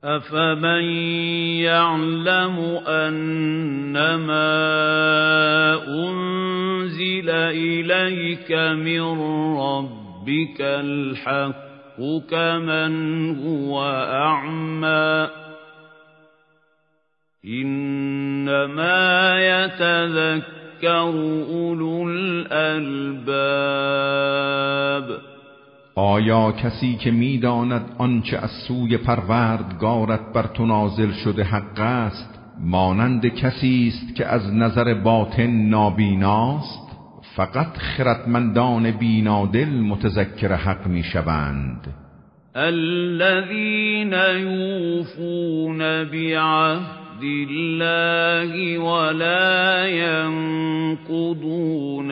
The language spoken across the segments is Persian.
أفمن يعلم أنما أنزل إليك من ربك الحق كمن هو أعمى إنما يتذكر أولو الألباب. آیا کسی که می‌داند آنچه از سوی پروردگارت بر تو نازل شده حق است مانند کسی است که از نظر باطن نابیناست؟ فقط خردمندان بینادل متذکر حق می‌شوند. الذين يوفون بعهد الله ولا ينقضون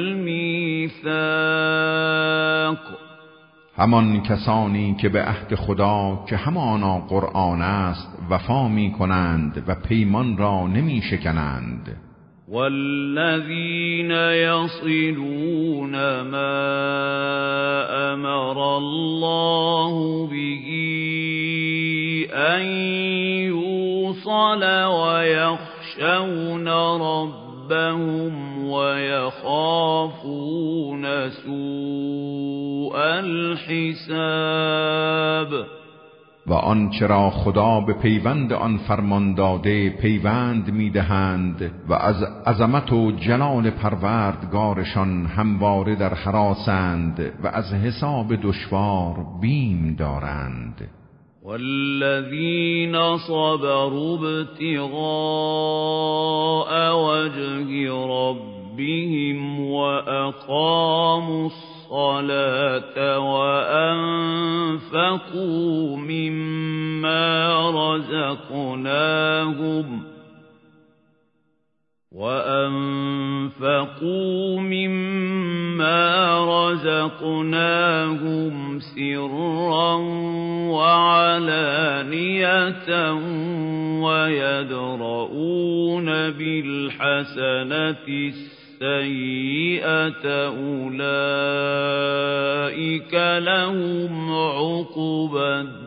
الميثاق. همان کسانی که به عهد خدا که همانا قرآن است وفا می کنند و پیمان را نمی شکنند. والذین یصلون ما امر الله به ان یوصل و یخشون ربهم و یخافون سوء الحساب. و آنچه را خدا به پیوند آن فرمان داده پیوند می‌دهند و از عظمت و جلال پروردگارشان همواره در هراسند و از حساب دشوار بیم دارند. والذین صبروا ابتغاء وجه ربهم وأقاموا الصلاة وأنفقوا مما رزقناهم سرا وعلانية ويدرؤون بالحسنة السيئة أولئك لهم عقبى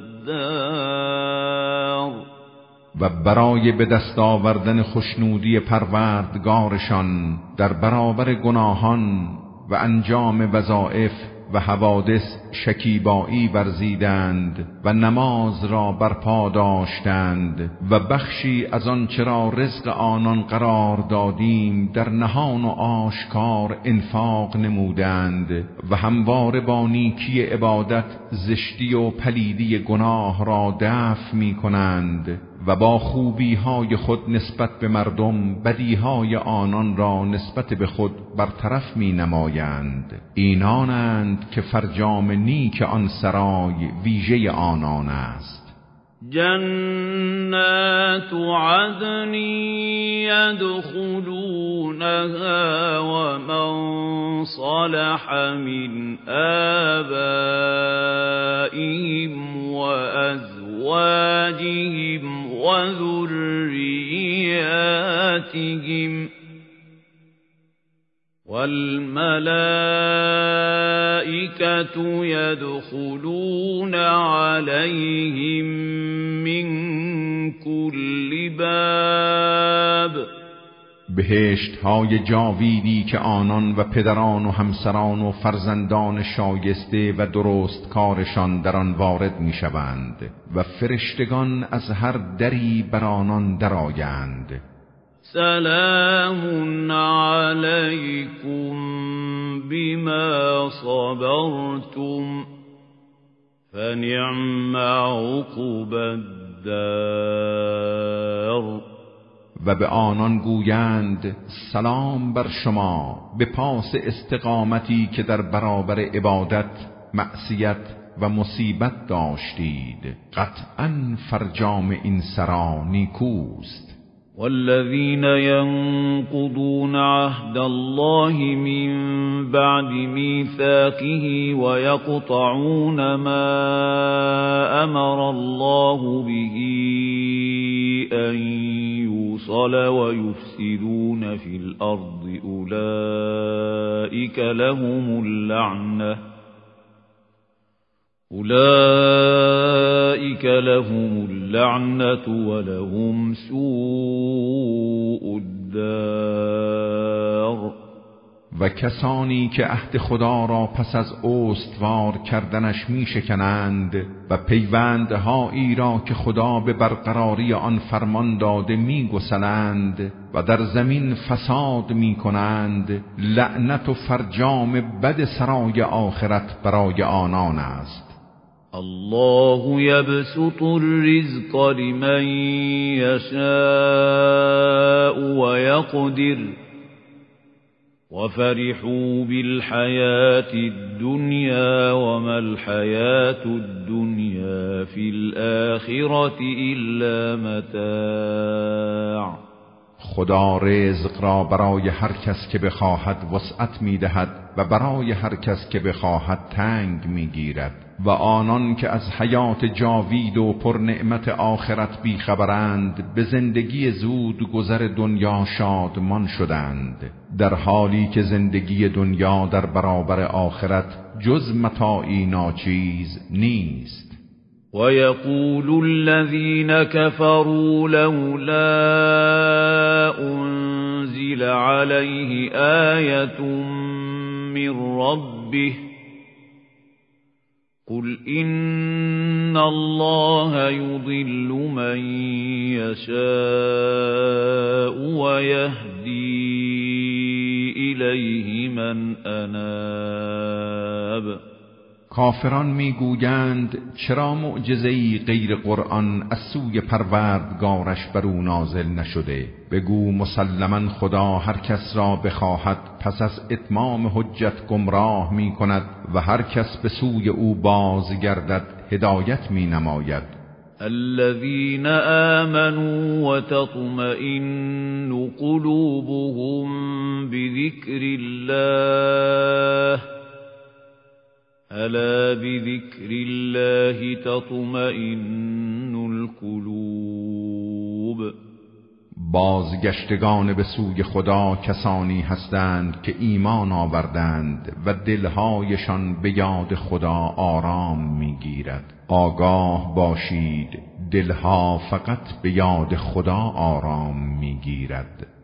الدار. و برای به دست آوردن خوشنودی پروردگارشان در برابر گناهان و انجام وظایف و حوادث شکیبایی ورزیدند و نماز را برپا داشتند و بخشی از آنچه را رزق آنان قرار دادیم در نهان و آشکار انفاق نمودند و همواره با نیکی عبادت زشتی و پلیدی گناه را دفع می کنند و با خوبی های خود نسبت به مردم بدی های آنان را نسبت به خود برطرف می نمایند. اینانند که فرجام نیک آن سرای ویژه آنان است. جنات عدن يدخلونها ومن صلح من آبائهم وأزواجهم وذرياتهم والملائكة يدخلون عليهم من كل باب. بهشت های جاویدی که آنان و پدران و همسران و فرزندان شایسته و درست کارشان در آن وارد می شوند و فرشتگان از هر دری بر آنان درآیند. سلام علیکم بما صبرتم فنعم عقبی الدار. و به آنان گویند سلام بر شما به پاس استقامتی که در برابر عبادت، معصیت و مصیبت داشتید. قطعاً فرجام این سرا نیکوست. والذين ينقضون عهد الله من بعد ميثاقه ويقطعون ما أمر الله به أن يوصل ويفسدون في الأرض اولئک لهم اللعنة ولهم سوء الدار. و کسانی که عهد خدا را پس از استوار کردنش می شکنند و پیوندهایی را که خدا به برقراری آن فرمان داده می گسلند و در زمین فساد می کنند، لعنت و فرجام بد سرای آخرت برای آنان است. الله يبسط الرزق لمن يشاء ويقدر وفرحوا بالحياة الدنيا وما الحياة الدنيا في الآخرة إلا متاع. خدا رزق را برای هر کس که بخواهد وسعت می‌دهد و برای هر کس که بخواهد تنگ می‌گیرد و آنان که از حیات جاوید و پر نعمت آخرت بیخبرند به زندگی زود گذر دنیا شادمان شدند، در حالی که زندگی دنیا در برابر آخرت جز متاعی ناچیز نیست. وَيَقُولُ الَّذِينَ كَفَرُوا لَوْلَا أُنزِلَ عَلَيْهِ آيَةٌ مِّن رَّبِّهِ قُلْ إِنَّ اللَّهَ يُضِلُّ مَن يَشَاءُ وَيَهْدِي إِلَيْهِ مَنْ أَنَابَ. کافران میگویند چرا معجزه‌ای غیر قرآن از سوی پروردگارش بر او نازل نشده؟ بگو مسلماً خدا هر کس را بخواهد پس از اتمام حجت گمراه می کند و هر کس به سوی او بازگردد هدایت می نماید. الذين آمنوا وتطمئن قلوبهم بذكر الله ألا بذكر الله تطمئن القلوب. بازگشتگان به سوی خدا کسانی هستند که ایمان آوردند و دلهایشان به یاد خدا آرام میگیرد. آگاه باشید دلها فقط به یاد خدا آرام میگیرد.